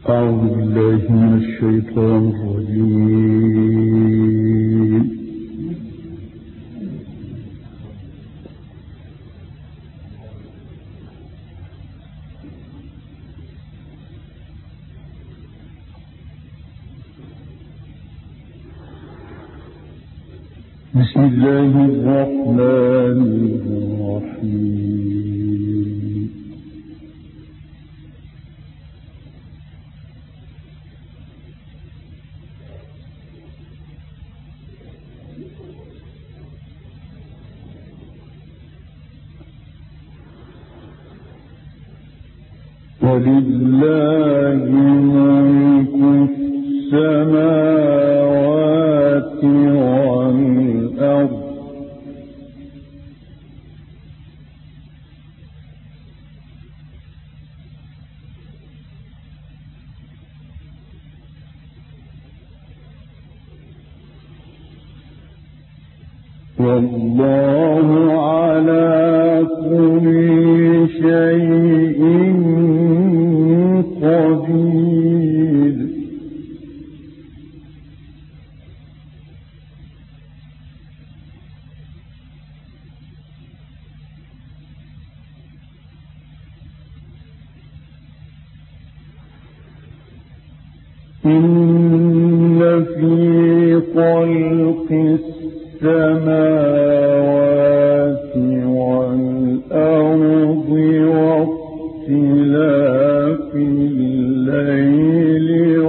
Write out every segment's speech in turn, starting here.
أعوذ بالله من الشيطان الرجيم. بسم الله الرحمن الرحيم. ولله ملك السماوات والأرض والله على كل شيء قدير. إن في خلق السماوات والأرض واختلاف الليل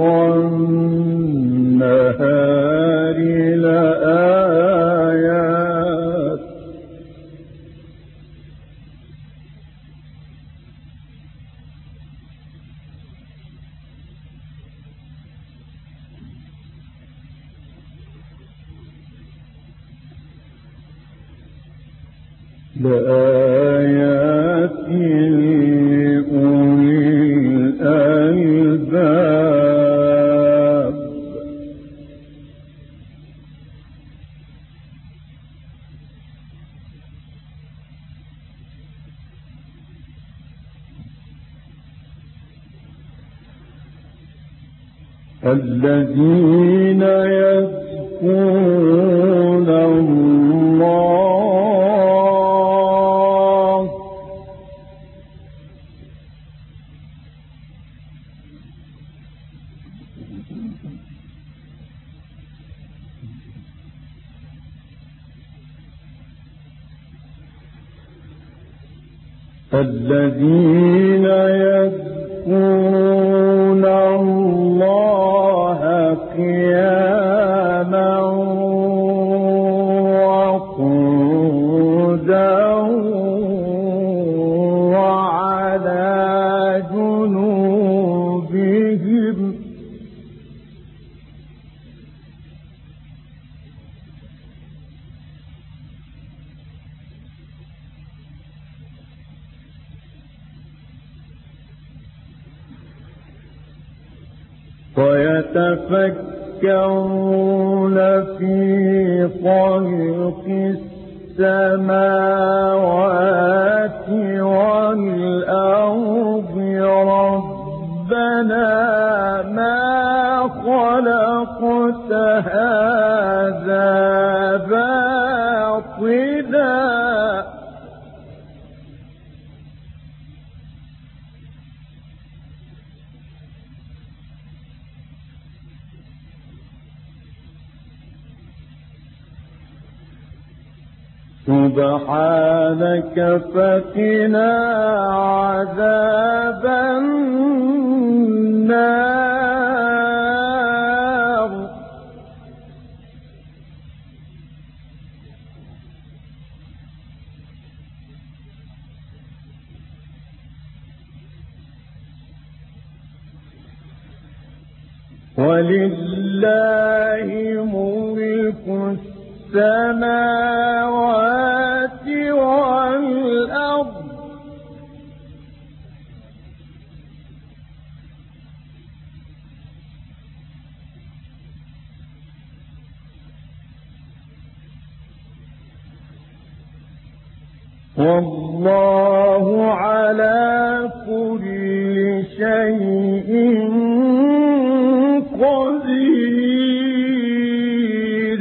والنهار لآيات لأولي الألباب. الذين يذكرون الله قياما وقعودا وعلى جنوبهم ويتفكرون في خلق السماوات والأرض ربنا ما خلقت هذا باطلا سبحانك فقنا عذاب النار. ولله ملك السماوات والأرض والله على كل شيء شيء قدير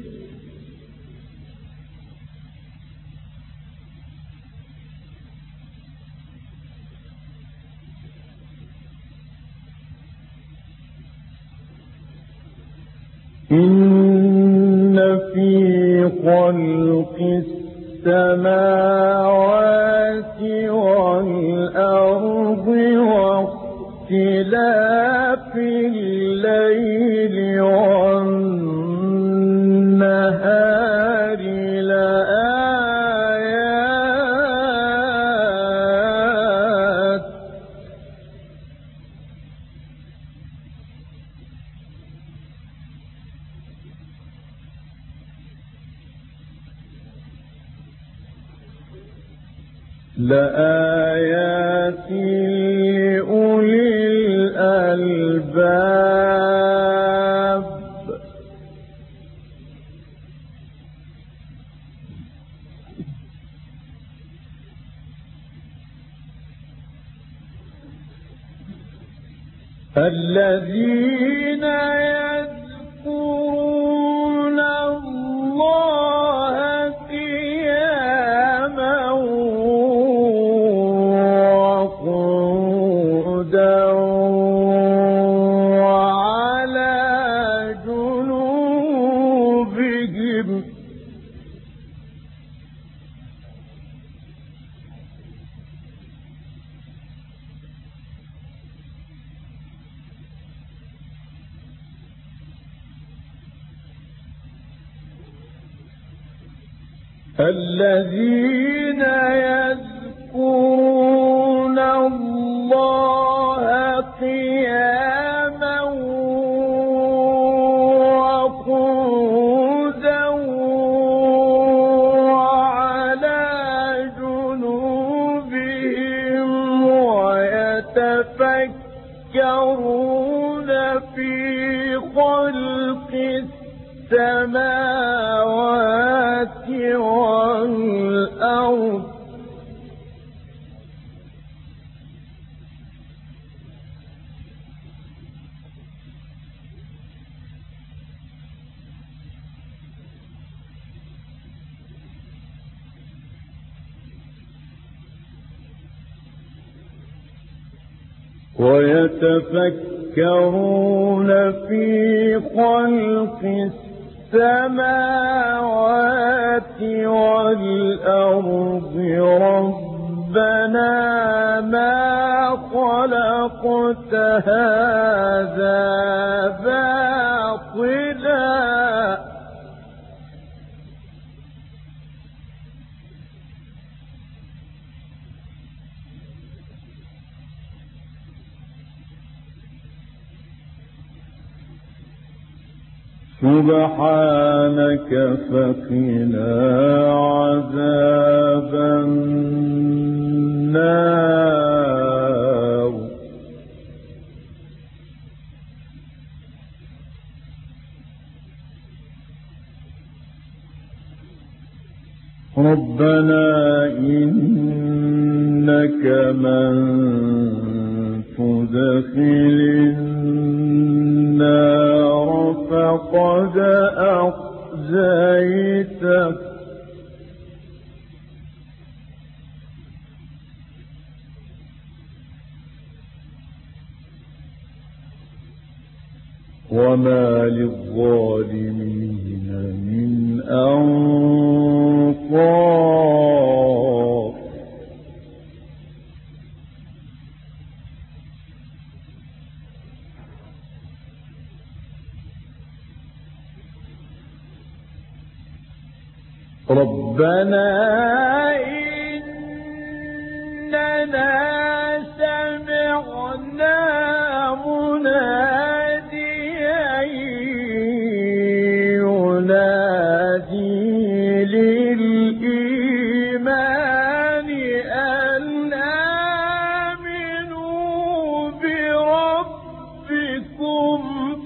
إن في خلق السماوات والأرض واختلاف الليل والنهار لآيات لأولي الألباب الذين يذكرون الله قياما وقعودا وعلى جنوبهم الذين يذكرون الله قياما وقعودا وعلى جنوبهم ويتفكرون في خلق السماوات والأرض ويتفكرون في خلق السماوات والأرض ربنا ما خلقت هذا باطلا سبحانك فقنا عذاب النار ربنا إنك من تدخل النار فقد أخزيته وما للظالمين من أنصار ربنا إننا سمعنا مناديا ينادي للإيمان أن آمنوا بربكم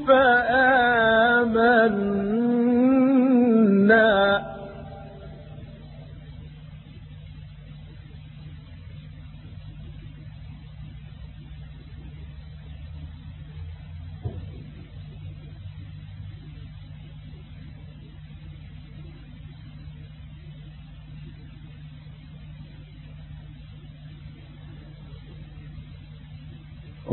فآمنا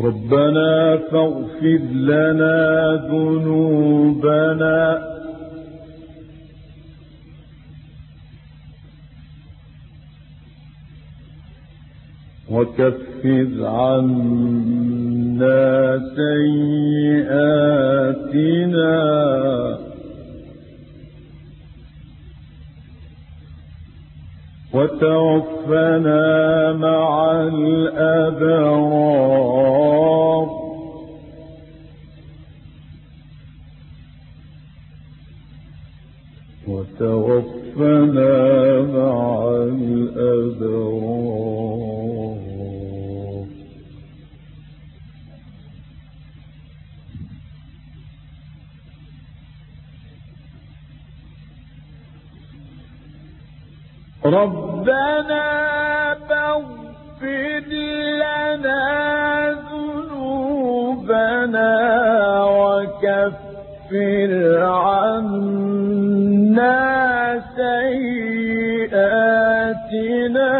ربنا فاغفر لنا ذنوبنا وكفر عنا سيئاتنا وتوفنا مع الأبرار وتوفنا مع الأبرار. ربنا فاغفر لنا ذنوبنا وكفر عنا سيئاتنا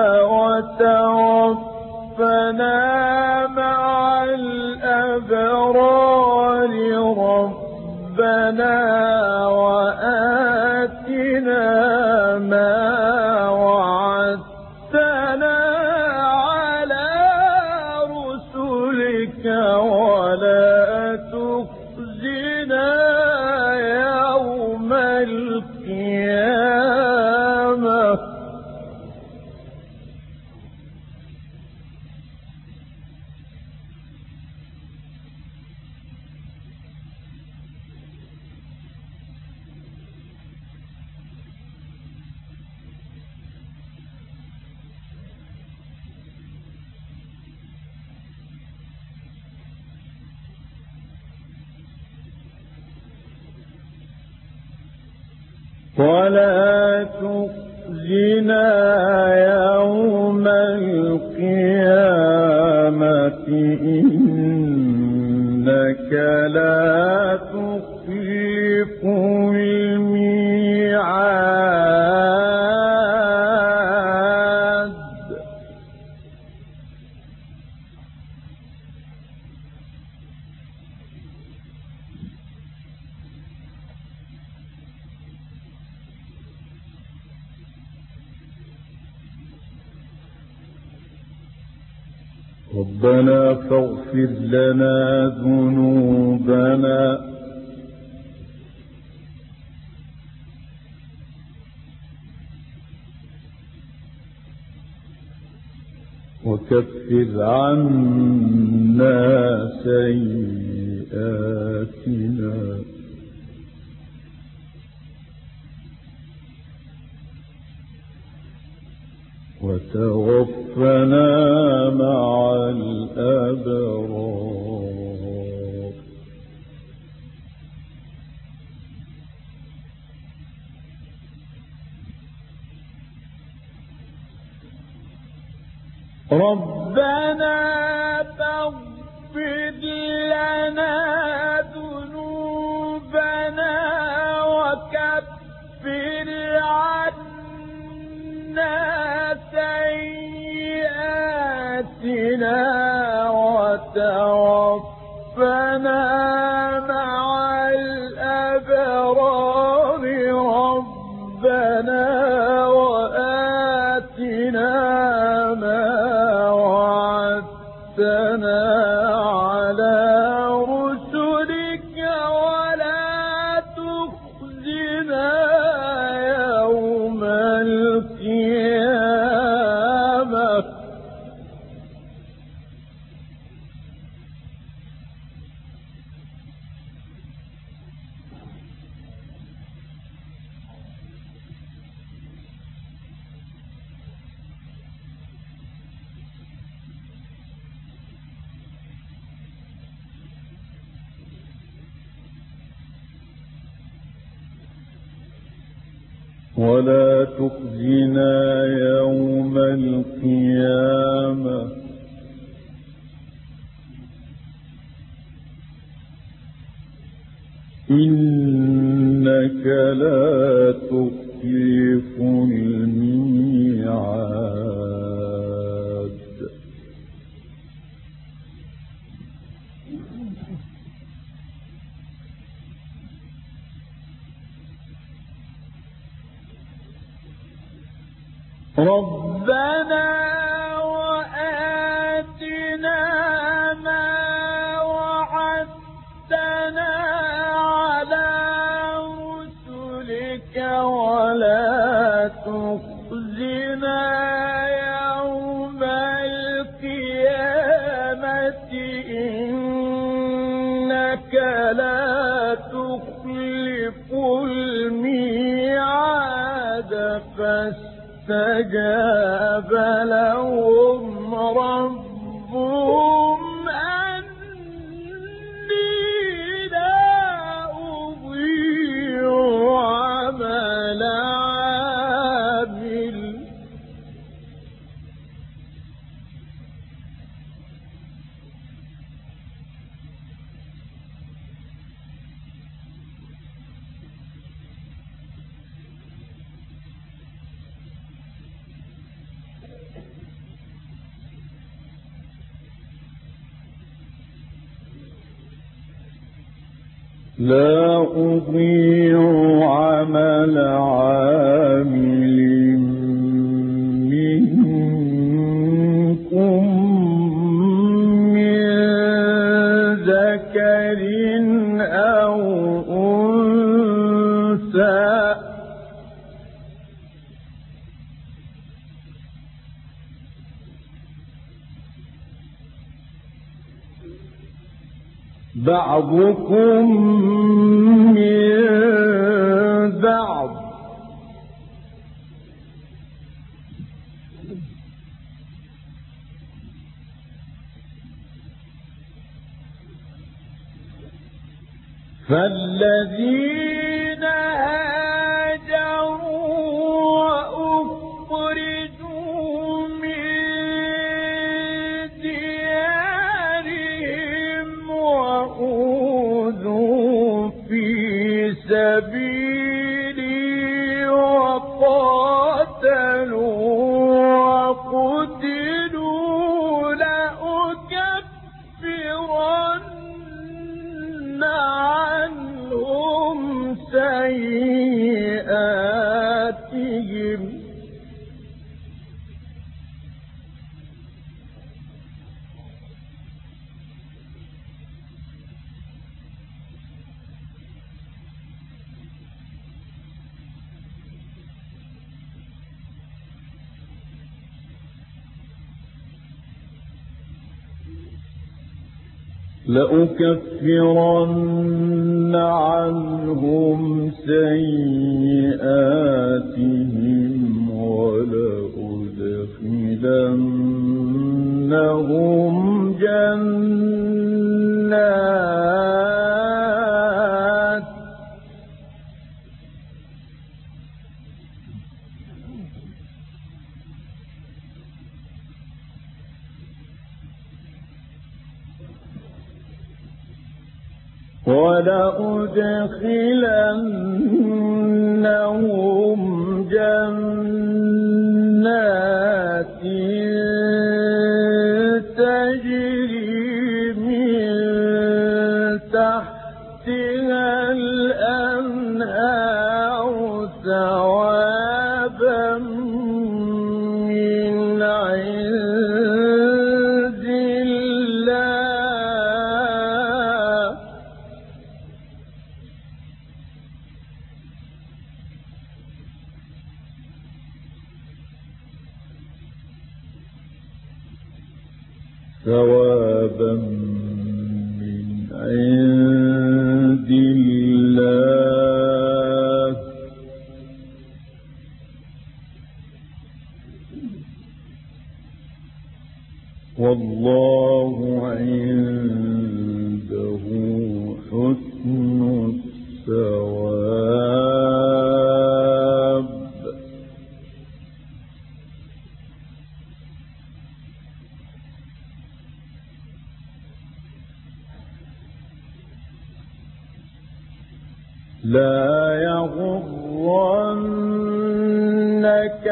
وتوفنا مع الأبرار. ربنا وآتنا ما وعدتنا على رسلك ولا تخزنا يوم القيامة. ولا تخزنا يوم القيامة إنك لا تخلف الميعاد. ربنا فاغفر لنا ذنوبنا وكفر عنا سيئاتنا وتوفنا مع الأبرار. ربنا فاغفر لنا ذنوبنا وكفر عنا سيئاتنا وتوفنا مع الأبرار. ربنا وآتنا ما وعدتنا على رسلك ولا تخزنا يوم القيامة. ولا تخزنا يوم القيامة إنك لا تخلف الميعاد. ربنا وآتنا ما وعدتنا على رسلك ولا تخزنا يوم القيامة إنك لا تخلف الميعاد. فاستجاب لهم ربهم أني لا أضيع عمل عامل. لا أضيع عمل عامل منكم من ذكر أو أنثى بعضكم من بعض فالذين هاجروا وأخرجوا من ديارهم وأوذوا في سبيلي وقاتلوا وقتلوا لأكفرن عنهم سيئاتهم لأكفرن عنهم سيئاتهم ولأدخلنهم جنات تجري من تحتها الأنهار ثوابا من عند الله ثوابا من عند الله والله عنده حسن الثواب. لا يغرنك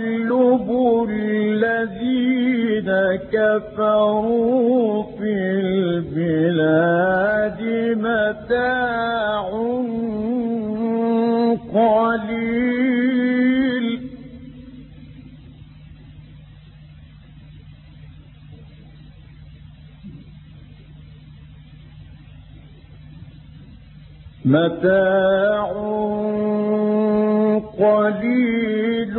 تقلب الذين كفروا في متاع قليل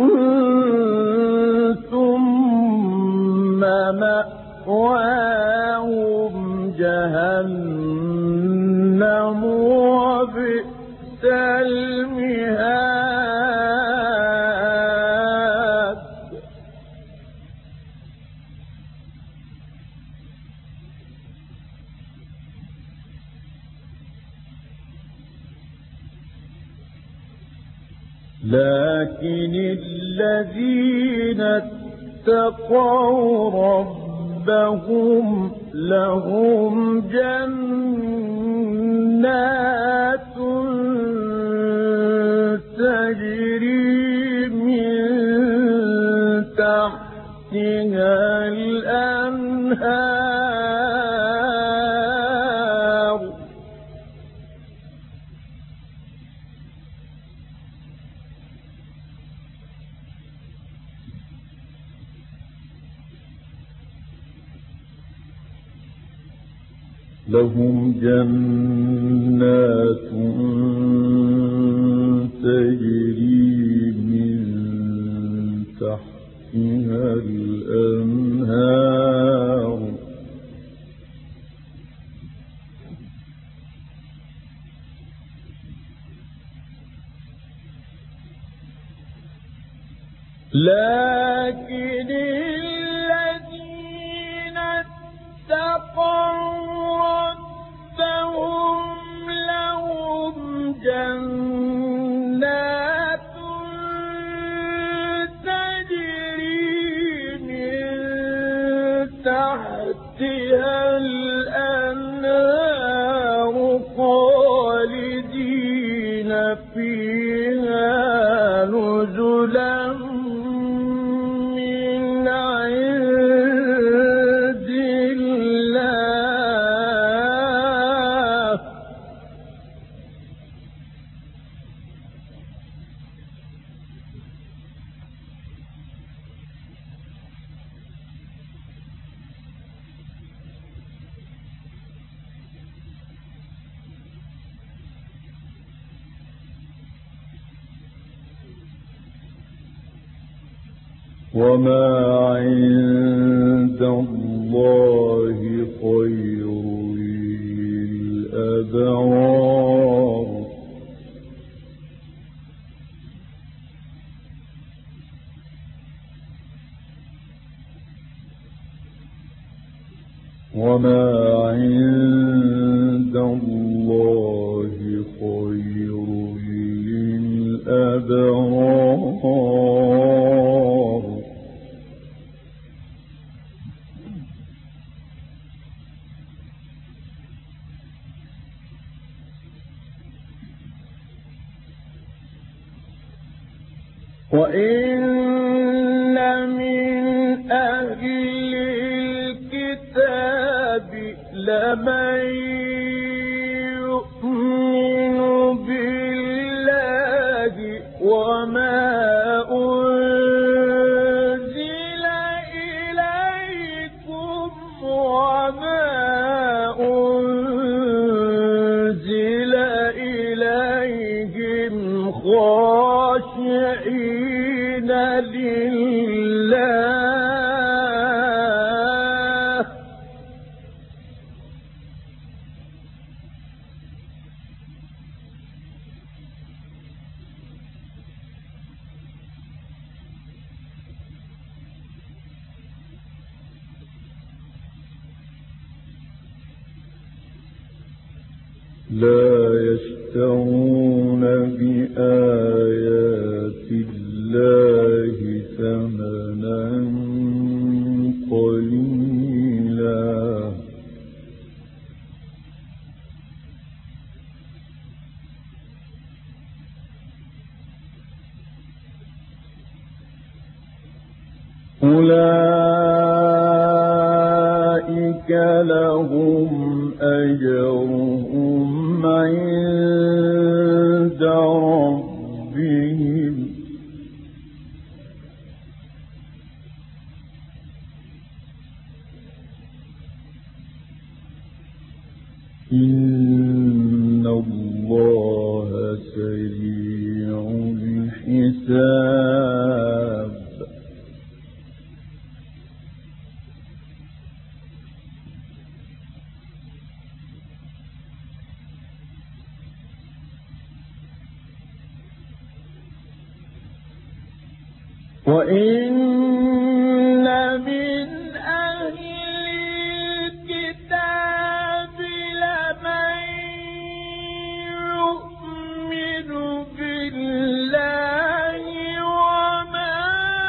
ثم مأواهم جهنم وبئس المهاد. لكن الذين اتقوا ربهم لهم جنات تجري من تحتها الأنهار لهم جنات تجري من تحتها الأنهار لكن الذين اتقوا ربهم لهم جنات تجري من تحتها الأنهار خالدين فيها نزلا من عند الله وما عند الله خير للأبرار وما عند الله خير للأبرار وإن من أهل الكتاب لمن يؤمن بالله وما أنزل إليكم وما أنزل إليهم خاشعين لله لا يشترون بآيات الله ثمنا قليلا أولئك لهم أجرهم عند ربهم إن الله وإن من أهل الكتاب لمن يؤمن بالله وما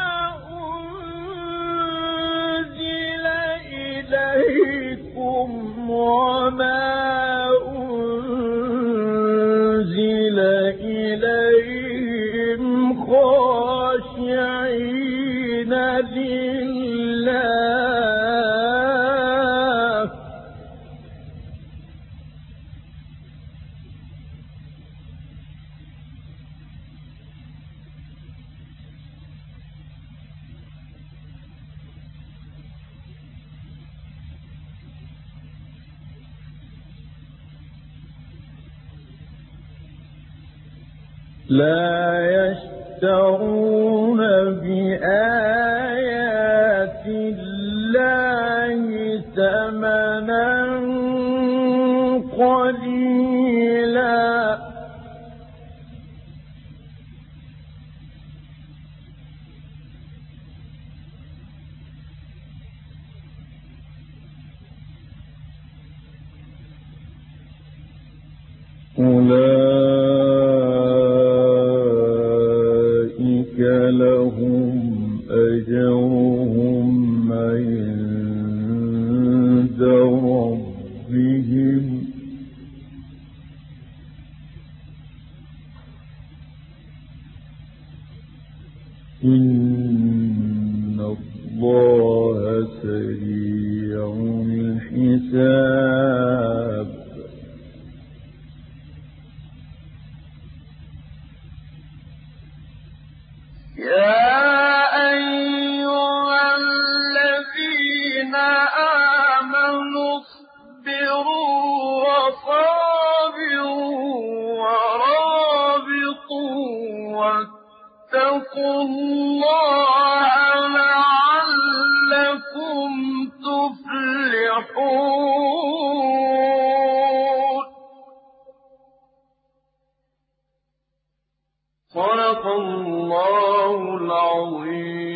أنزل إليكم وما أنزل إليهم خاشعين لله لا يشترون بآيات الله ثمنا قليلا أولئك لهم أجرهم عند ربهم إن الله سريع الحساب يا أيها الذين آمنوا اصبروا وصابروا ورابطوا واتقوا الله لعلكم تفلحون. صدق الله العظيم.